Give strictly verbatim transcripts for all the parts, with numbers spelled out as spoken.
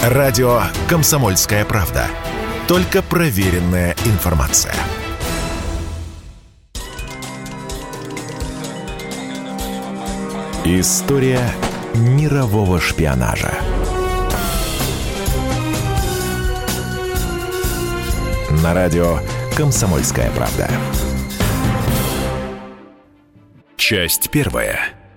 Радио «Комсомольская правда». Только проверенная информация. История мирового шпионажа. На радио «Комсомольская правда». Часть первая.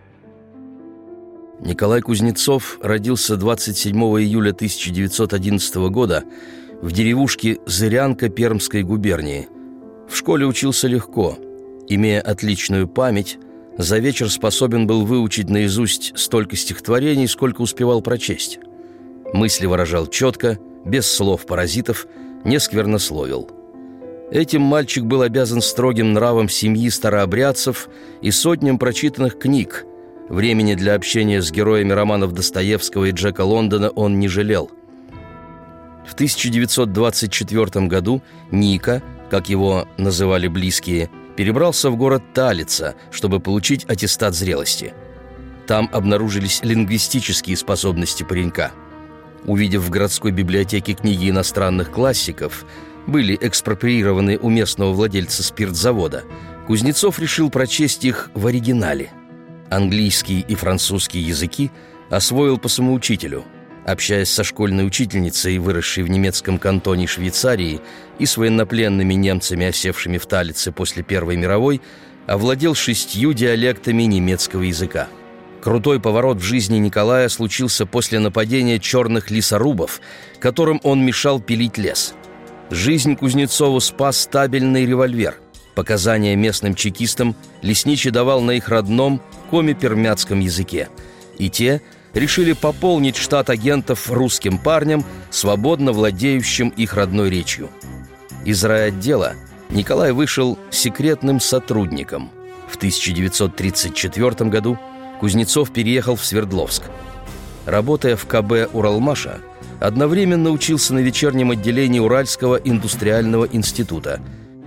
Николай Кузнецов родился двадцать седьмого июля тысяча девятьсот одиннадцатого года в деревушке Зырянка Пермской губернии. В школе учился легко. Имея отличную память, за вечер способен был выучить наизусть столько стихотворений, сколько успевал прочесть. Мысли выражал четко, без слов-паразитов, не сквернословил. Этим мальчик был обязан строгим нравам семьи старообрядцев и сотням прочитанных книг. Времени для общения с героями романов Достоевского и Джека Лондона он не жалел. В тысяча девятьсот двадцать четвёртом году Ника, как его называли близкие, перебрался в город Талица, чтобы получить аттестат зрелости. Там обнаружились лингвистические способности паренька. Увидев в городской библиотеке книги иностранных классиков, были экспроприированы у местного владельца спиртзавода, Кузнецов решил прочесть их в оригинале. Английский и французский языки освоил по самоучителю. Общаясь со школьной учительницей, выросшей в немецком кантоне Швейцарии, и с военнопленными немцами, осевшими в Талице после Первой мировой, овладел шестью диалектами немецкого языка. Крутой поворот в жизни Николая случился после нападения черных лесорубов, которым он мешал пилить лес. Жизнь Кузнецову спас стабильный револьвер. Показания местным чекистам лесничий давал на их родном коми-пермяцком языке. И те решили пополнить штат агентов русским парнем, свободно владеющим их родной речью. Из райотдела Николай вышел секретным сотрудником. В тысяча девятьсот тридцать четвёртом году Кузнецов переехал в Свердловск. Работая в ка бэ «Уралмаша», одновременно учился на вечернем отделении Уральского индустриального института.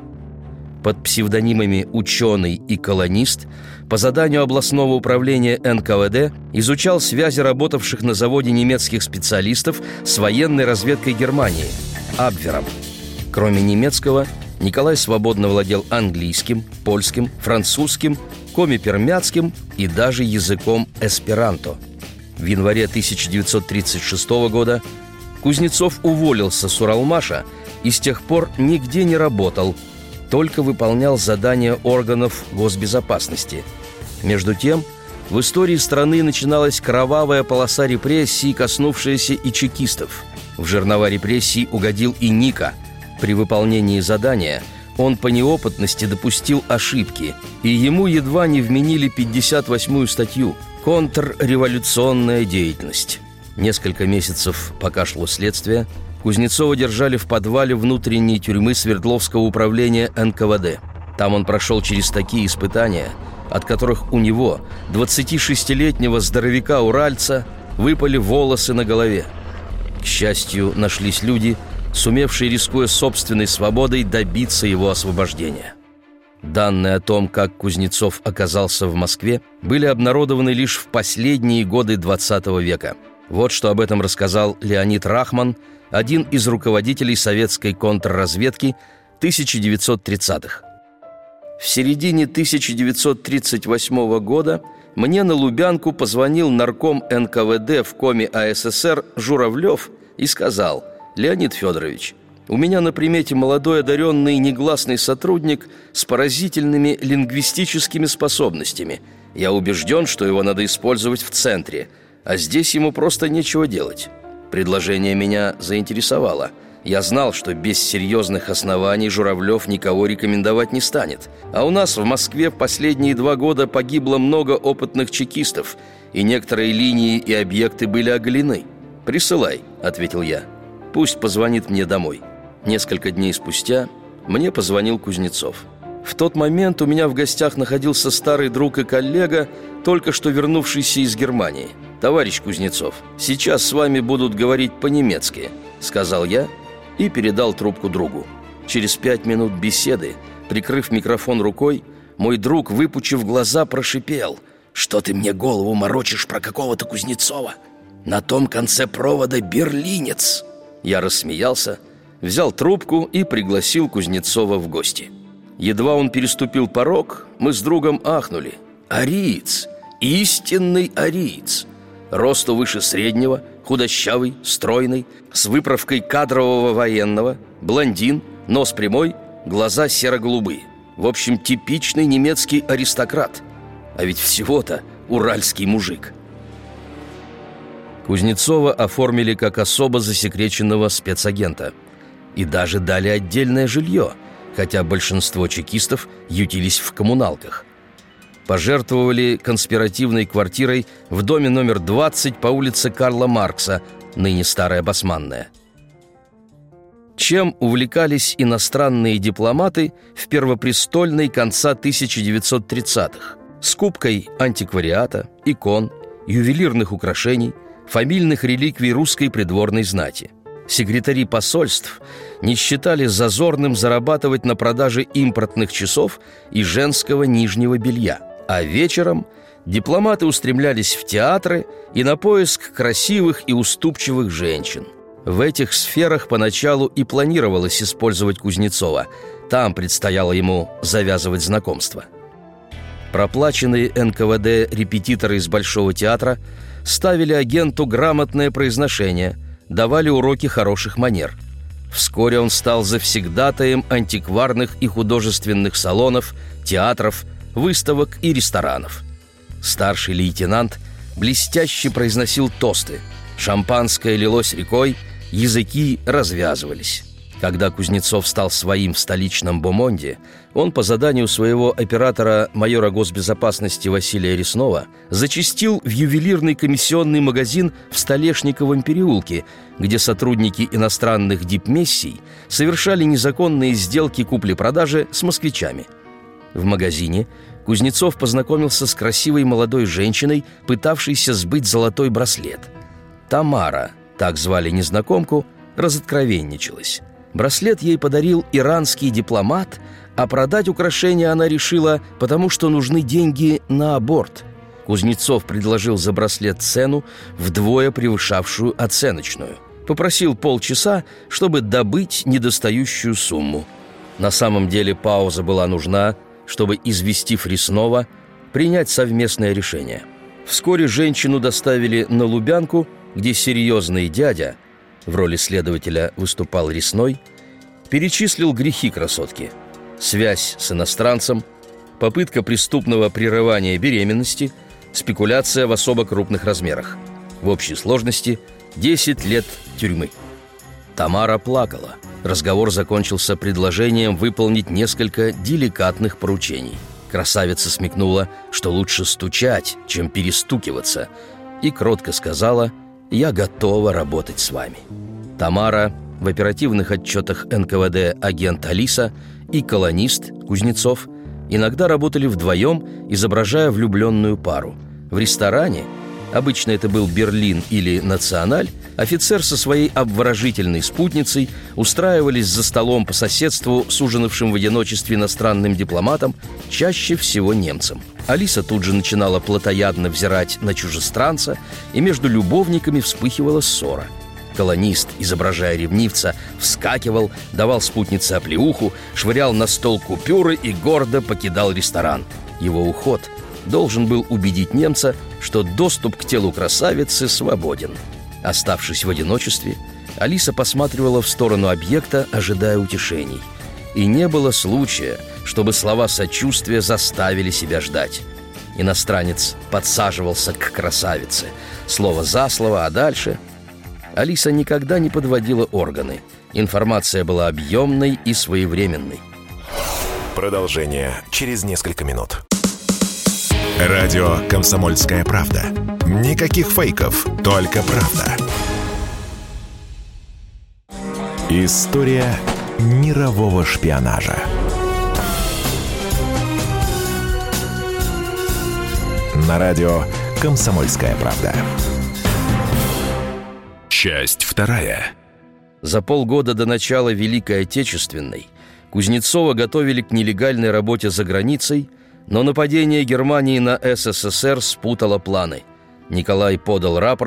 Под псевдонимами «Ученый» и «Колонист» по заданию областного управления эн ка вэ дэ изучал связи работавших на заводе немецких специалистов с военной разведкой Германии – Абвером. Кроме немецкого, Николай свободно владел английским, польским, французским, коми-пермяцким и даже языком эсперанто. В январе тысяча девятьсот тридцать шестого года Кузнецов уволился с Уралмаша и с тех пор нигде не работал, только выполнял задания органов госбезопасности. Между тем, в истории страны начиналась кровавая полоса репрессий, коснувшаяся и чекистов. В жернова репрессий угодил и Ника. При выполнении задания он по неопытности допустил ошибки, и ему едва не вменили пятьдесят восьмую статью «Контрреволюционная деятельность». Несколько месяцев, пока шло следствие, Кузнецова держали в подвале внутренней тюрьмы Свердловского управления эн ка вэ дэ. Там он прошел через такие испытания, от которых у него, двадцатишестилетнего здоровяка-уральца, выпали волосы на голове. К счастью, нашлись люди, сумевшие, рискуя собственной свободой, добиться его освобождения. Данные о том, как Кузнецов оказался в Москве, были обнародованы лишь в последние годы двадцатого века. Вот что об этом рассказал Леонид Рахман, один из руководителей советской контрразведки тысяча девятьсот тридцатых. В середине тысяча девятьсот тридцать восьмого года мне на Лубянку позвонил нарком эн ка вэ дэ в коме а эс эс эр Журавлев и сказал: «Леонид Федорович, у меня на примете молодой одаренный негласный сотрудник с поразительными лингвистическими способностями. Я убежден, что его надо использовать в центре, а здесь ему просто нечего делать». Предложение меня заинтересовало. Я знал, что без серьезных оснований Журавлев никого рекомендовать не станет. А у нас в Москве в последние два года погибло много опытных чекистов, и некоторые линии и объекты были оголены. «Присылай», — ответил я. «Пусть позвонит мне домой». Несколько дней спустя мне позвонил Кузнецов. В тот момент у меня в гостях находился старый друг и коллега, только что вернувшийся из Германии. «Товарищ Кузнецов, сейчас с вами будут говорить по-немецки», — сказал я и передал трубку другу. Через пять минут беседы, прикрыв микрофон рукой, мой друг, выпучив глаза, прошипел: «Что ты мне голову морочишь про какого-то Кузнецова?» На том конце провода берлинец. Я рассмеялся, взял трубку и пригласил Кузнецова в гости. Едва он переступил порог, мы с другом ахнули. Ариец, истинный ариец. Росту выше среднего, худощавый, стройный, с выправкой кадрового военного, блондин, нос прямой, глаза серо-голубые. В общем, типичный немецкий аристократ. А ведь всего-то уральский мужик. Кузнецова оформили как особо засекреченного спецагента. И даже дали отдельное жилье, хотя большинство чекистов ютились в коммуналках. Пожертвовали конспиративной квартирой в доме номер двадцать по улице Карла Маркса, ныне Старая Басманная. Чем увлекались иностранные дипломаты в Первопрестольной конца тысяча девятьсот тридцатых? Скупкой антиквариата, икон, ювелирных украшений, фамильных реликвий русской придворной знати. Секретари посольств не считали зазорным зарабатывать на продаже импортных часов и женского нижнего белья. А вечером дипломаты устремлялись в театры и на поиск красивых и уступчивых женщин. В этих сферах поначалу и планировалось использовать Кузнецова. Там предстояло ему завязывать знакомства. Проплаченные эн ка вэ дэ репетиторы из Большого театра ставили агенту грамотное произношение, давали уроки хороших манер. Вскоре он стал завсегдатаем антикварных и художественных салонов, театров, выставок и ресторанов. Старший лейтенант блестяще произносил тосты. Шампанское лилось рекой, языки развязывались. Когда Кузнецов стал своим в столичном бомонде, он по заданию своего оператора, майора госбезопасности Василия Реснова, зачастил в ювелирный комиссионный магазин в Столешниковом переулке, где сотрудники иностранных дипмиссий совершали незаконные сделки купли-продажи с москвичами. В магазине Кузнецов познакомился с красивой молодой женщиной, пытавшейся сбыть золотой браслет. Тамара, так звали незнакомку, разоткровенничалась. Браслет ей подарил иранский дипломат, а продать украшение она решила, потому что нужны деньги на аборт. Кузнецов предложил за браслет цену, вдвое превышавшую оценочную. Попросил полчаса, чтобы добыть недостающую сумму. На самом деле пауза была нужна, чтобы, известив Реснова, принять совместное решение. Вскоре женщину доставили на Лубянку, где серьезный дядя, в роли следователя выступал Ресной, перечислил грехи красотки: связь с иностранцем, попытка преступного прерывания беременности, спекуляция в особо крупных размерах. В общей сложности десять лет тюрьмы. Тамара плакала. Разговор закончился предложением выполнить несколько деликатных поручений. Красавица смекнула, что лучше стучать, чем перестукиваться, и кротко сказала: «Я готова работать с вами». Тамара, в оперативных отчетах эн ка вэ дэ агент Алиса и колонист Кузнецов иногда работали вдвоем, изображая влюбленную пару. В ресторане, обычно это был «Берлин» или «Националь», офицер со своей обворожительной спутницей устраивались за столом по соседству с ужинавшим в одиночестве иностранным дипломатом, чаще всего немцем. Алиса тут же начинала плотоядно взирать на чужестранца, и между любовниками вспыхивала ссора. Колонист, изображая ревнивца, вскакивал, давал спутнице оплеуху, швырял на стол купюры и гордо покидал ресторан. Его уход должен был убедить немца, что доступ к телу красавицы свободен. Оставшись в одиночестве, Алиса посматривала в сторону объекта, ожидая утешений. И не было случая, чтобы слова сочувствия заставили себя ждать. Иностранец подсаживался к красавице, слово за слово, а дальше... Алиса никогда не подводила органы. Информация была объемной и своевременной. Продолжение через несколько минут. Радио «Комсомольская правда». Никаких фейков, только правда. История мирового шпионажа. На радио «Комсомольская правда». Часть вторая. За полгода до начала Великой Отечественной Кузнецова готовили к нелегальной работе за границей, но нападение Германии на эс эс эс эр спутало планы. Николай подал рапорт,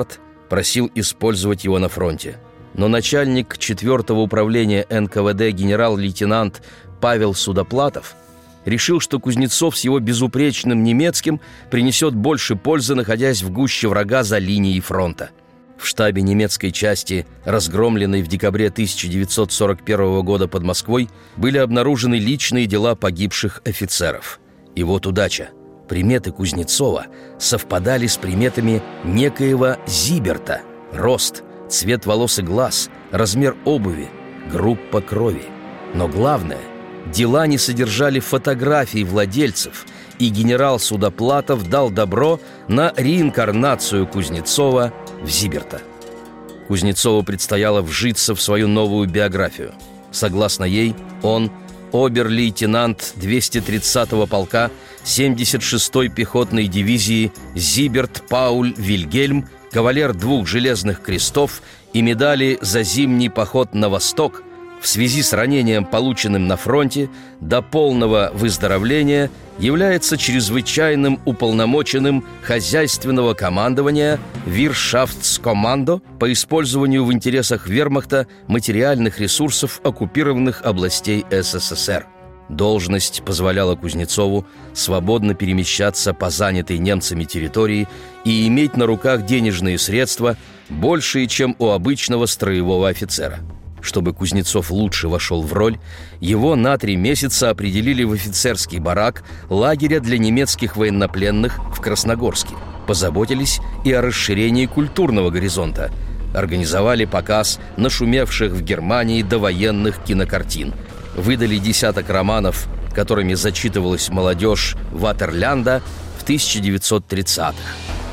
просил использовать его на фронте. Но начальник четвёртого управления эн ка вэ дэ генерал-лейтенант Павел Судоплатов решил, что Кузнецов с его безупречным немецким принесет больше пользы, находясь в гуще врага за линией фронта. В штабе немецкой части, разгромленной в декабре тысяча девятьсот сорок первого года под Москвой, были обнаружены личные дела погибших офицеров. И вот удача. Приметы Кузнецова совпадали с приметами некоего Зиберта. Рост, цвет волос и глаз, размер обуви, группа крови. Но главное, дела не содержали фотографий владельцев, и генерал Судоплатов дал добро на реинкарнацию Кузнецова в Зиберта. Кузнецову предстояло вжиться в свою новую биографию. Согласно ей, он обер-лейтенант двести тридцатого полка семьдесят шестой пехотной дивизии Зиберт Пауль Вильгельм, кавалер двух железных крестов и медали за зимний поход на восток, в связи с ранением, полученным на фронте, до полного выздоровления является чрезвычайным уполномоченным хозяйственного командования Виршафтскомандо по использованию в интересах вермахта материальных ресурсов оккупированных областей эс эс эс эр. Должность позволяла Кузнецову свободно перемещаться по занятой немцами территории и иметь на руках денежные средства, большие, чем у обычного строевого офицера. Чтобы Кузнецов лучше вошел в роль, его на три месяца определили в офицерский барак лагеря для немецких военнопленных в Красногорске. Позаботились и о расширении культурного горизонта. Организовали показ нашумевших в Германии довоенных кинокартин. Выдали десяток романов, которыми зачитывалась молодежь Ватерлянда в тысяча девятьсот тридцатых.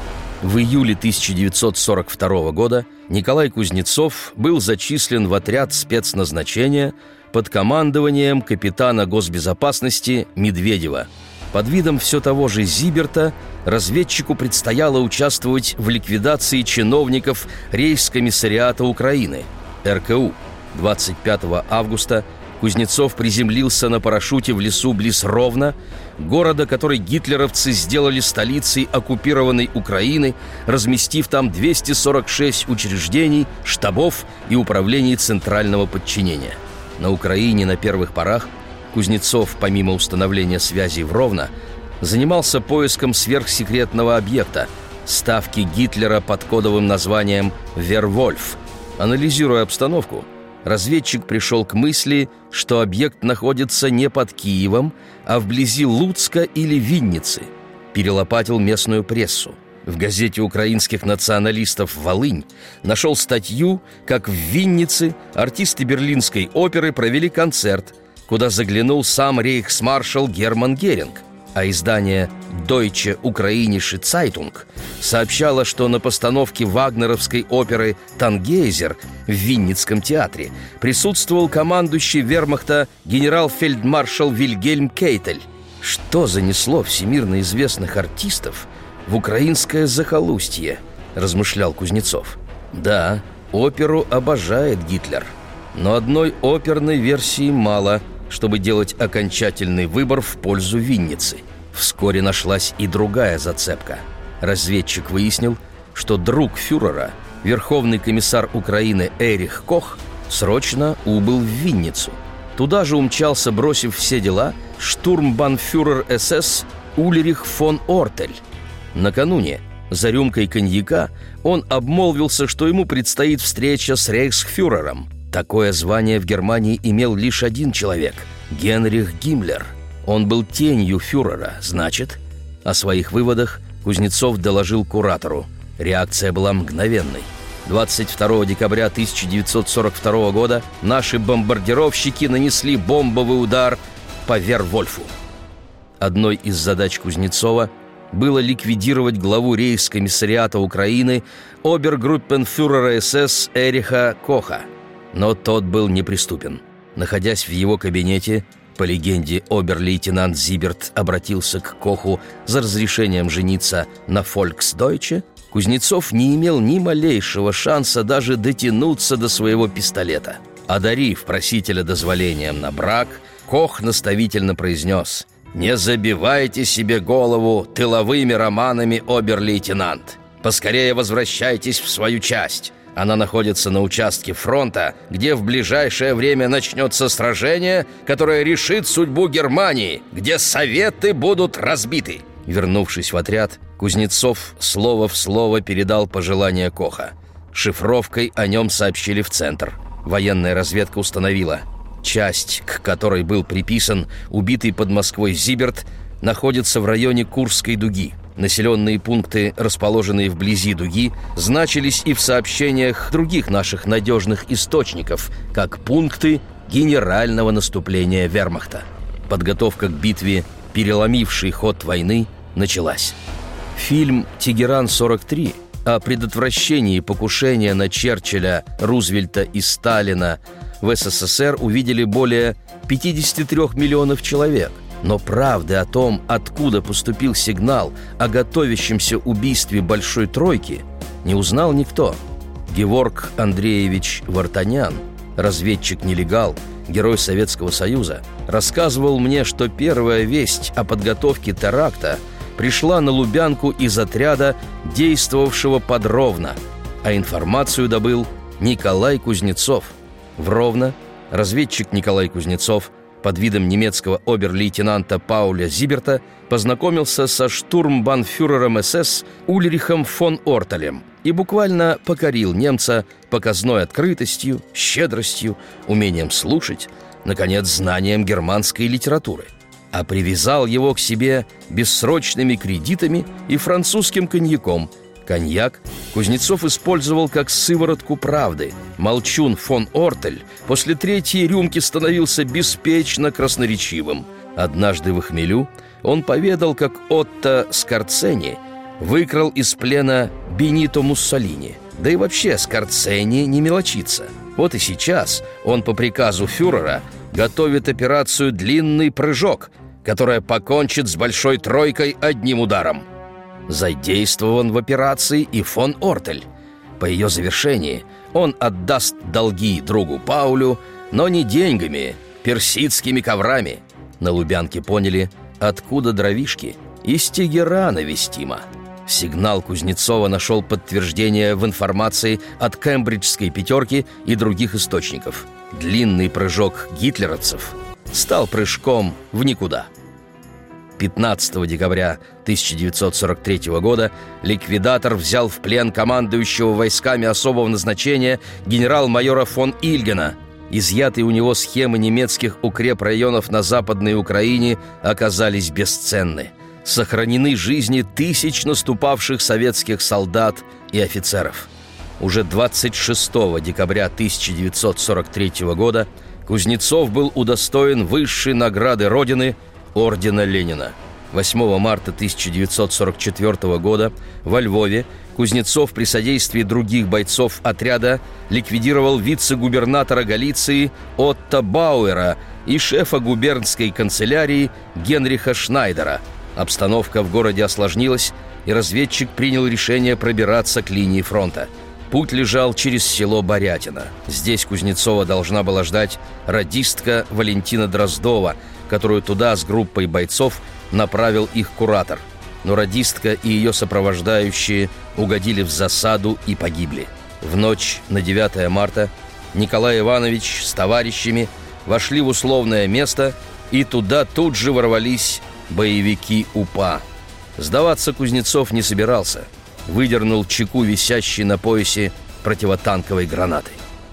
В июле тысяча девятьсот сорок второго года Николай Кузнецов был зачислен в отряд спецназначения под командованием капитана госбезопасности Медведева. Под видом все того же Зиберта разведчику предстояло участвовать в ликвидации чиновников Рейхскомиссариата Украины, эр ка у. двадцать пятого августа Кузнецов приземлился на парашюте в лесу близ Ровно, города, который гитлеровцы сделали столицей оккупированной Украины, разместив там двести сорок шесть учреждений, штабов и управлений центрального подчинения. На Украине на первых порах Кузнецов, помимо установления связей в Ровно, занимался поиском сверхсекретного объекта – ставки Гитлера под кодовым названием «Вервольф». Анализируя обстановку, разведчик пришел к мысли, что объект находится не под Киевом, а вблизи Луцка или Винницы. Перелопатил местную прессу. В газете украинских националистов «Волынь» нашел статью, как в Виннице артисты Берлинской оперы провели концерт, куда заглянул сам рейхсмаршал Герман Геринг. А издание «Deutsche Ukrainische Zeitung» сообщало, что на постановке вагнеровской оперы «Тангейзер» в Винницком театре присутствовал командующий вермахта генерал-фельдмаршал Вильгельм Кейтель. Что занесло всемирно известных артистов в украинское захолустье, размышлял Кузнецов. Да, оперу обожает Гитлер, но одной оперной версии мало, чтобы делать окончательный выбор в пользу Винницы. Вскоре нашлась и другая зацепка. Разведчик выяснил, что друг фюрера, верховный комиссар Украины Эрих Кох, срочно убыл в Винницу. Туда же умчался, бросив все дела, штурмбанфюрер эс эс Ульрих фон Ортель. Накануне, за рюмкой коньяка, он обмолвился, что ему предстоит встреча с рейхсфюрером. Такое звание в Германии имел лишь один человек – Генрих Гиммлер. Он был тенью фюрера, значит. О своих выводах Кузнецов доложил куратору. Реакция была мгновенной. двадцать второго декабря тысяча девятьсот сорок второго года наши бомбардировщики нанесли бомбовый удар по Вервольфу. Одной из задач Кузнецова было ликвидировать главу рейхскомиссариата Украины обергруппенфюрера эс эс Эриха Коха. Но тот был неприступен. Находясь в его кабинете, по легенде, обер-лейтенант Зиберт обратился к Коху за разрешением жениться на фольксдойче, Кузнецов не имел ни малейшего шанса даже дотянуться до своего пистолета. Одарив просителя дозволением на брак, Кох наставительно произнес: «Не забивайте себе голову тыловыми романами, обер-лейтенант. Поскорее возвращайтесь в свою часть. Она находится на участке фронта, где в ближайшее время начнется сражение, которое решит судьбу Германии, где Советы будут разбиты». Вернувшись в отряд, Кузнецов слово в слово передал пожелания Коха. Шифровкой о нем сообщили в центр. Военная разведка установила: часть, к которой был приписан убитый под Москвой Зиберт, находится в районе Курской дуги. Населенные пункты, расположенные вблизи дуги, значились и в сообщениях других наших надежных источников, как пункты генерального наступления вермахта. Подготовка к битве, переломившей ход войны, началась. Фильм «Тегеран-сорок три» о предотвращении покушения на Черчилля, Рузвельта и Сталина в СССР увидели более пятьдесят три миллионов человек. Но правды о том, откуда поступил сигнал о готовящемся убийстве Большой Тройки, не узнал никто. Геворг Андреевич Вартанян, разведчик-нелегал, герой Советского Союза, рассказывал мне, что первая весть о подготовке теракта пришла на Лубянку из отряда, действовавшего под Ровно, а информацию добыл Николай Кузнецов. В Ровно разведчик Николай Кузнецов под видом немецкого обер-лейтенанта Пауля Зиберта познакомился со штурмбанфюрером СС Ульрихом фон Ортелем и буквально покорил немца показной открытостью, щедростью, умением слушать, наконец, знанием германской литературы, а привязал его к себе бессрочными кредитами и французским коньяком. Коньяк Кузнецов использовал как сыворотку правды. Молчун фон Ортель после третьей рюмки становился беспечно красноречивым. Однажды в хмелю он поведал, как Отто Скорцени выкрал из плена Бенито Муссолини. Да и вообще Скорцени не мелочится. Вот и сейчас он по приказу фюрера готовит операцию «Длинный прыжок», которая покончит с Большой Тройкой одним ударом. Задействован в операции и фон Ортель. По ее завершении он отдаст долги другу Паулю, но не деньгами, персидскими коврами. На Лубянке поняли, откуда дровишки. Из Тегерана вестимо. Сигнал Кузнецова нашел подтверждение в информации от кембриджской пятерки и других источников. Длинный прыжок гитлеровцев стал прыжком в никуда. пятнадцатого декабря тысяча девятьсот сорок третьего года ликвидатор взял в плен командующего войсками особого назначения генерал-майора фон Ильгена. Изъятые у него схемы немецких укрепрайонов на Западной Украине оказались бесценны. Сохранены жизни тысяч наступавших советских солдат и офицеров. Уже двадцать шестого декабря тысяча девятьсот сорок третьего года Кузнецов был удостоен высшей награды Родины – ордена Ленина. восьмого марта тысяча девятьсот сорок четвертого года во Львове Кузнецов при содействии других бойцов отряда ликвидировал вице-губернатора Галиции Отто Бауэра и шефа губернской канцелярии Генриха Шнайдера. Обстановка в городе осложнилась, и разведчик принял решение пробираться к линии фронта. Путь лежал через село Борятино. Здесь Кузнецова должна была ждать радистка Валентина Дроздова, которую туда с группой бойцов направил их куратор. Но радистка и ее сопровождающие угодили в засаду и погибли. В ночь на девятое марта Николай Иванович с товарищами вошли в условное место, и туда тут же ворвались боевики УПА. Сдаваться Кузнецов не собирался. Выдернул чеку, висящей на поясе противотанковой гранаты.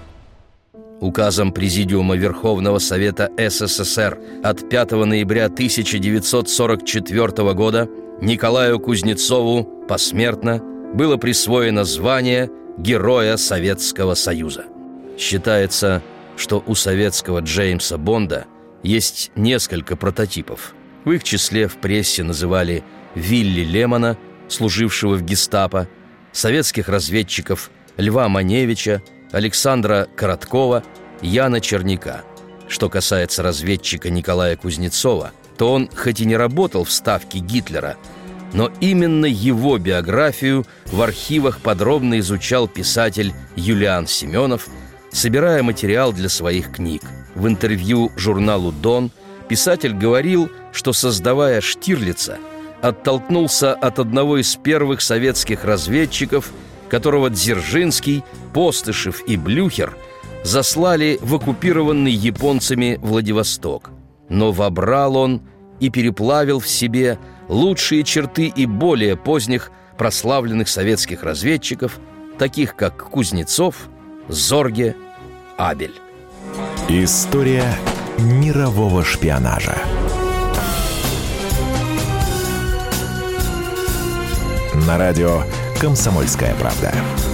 Указом Президиума Верховного Совета СССР от пятого ноября тысяча девятьсот сорок четвертого года Николаю Кузнецову посмертно было присвоено звание Героя Советского Союза. Считается, что у советского Джеймса Бонда есть несколько прототипов. В их числе в прессе называли Вилли Лемона, служившего в гестапо, советских разведчиков Льва Маневича, Александра Короткова, Яна Черняка. Что касается разведчика Николая Кузнецова, то он хоть и не работал в ставке Гитлера, но именно его биографию в архивах подробно изучал писатель Юлиан Семенов, собирая материал для своих книг. В интервью журналу «Дон» писатель говорил, что, создавая Штирлица, оттолкнулся от одного из первых советских разведчиков, которого Дзержинский, Постышев и Блюхер заслали в оккупированный японцами Владивосток. Но вобрал он и переплавил в себе лучшие черты и более поздних прославленных советских разведчиков, таких как Кузнецов, Зорге, Абель. История мирового шпионажа. На радио «Комсомольская правда».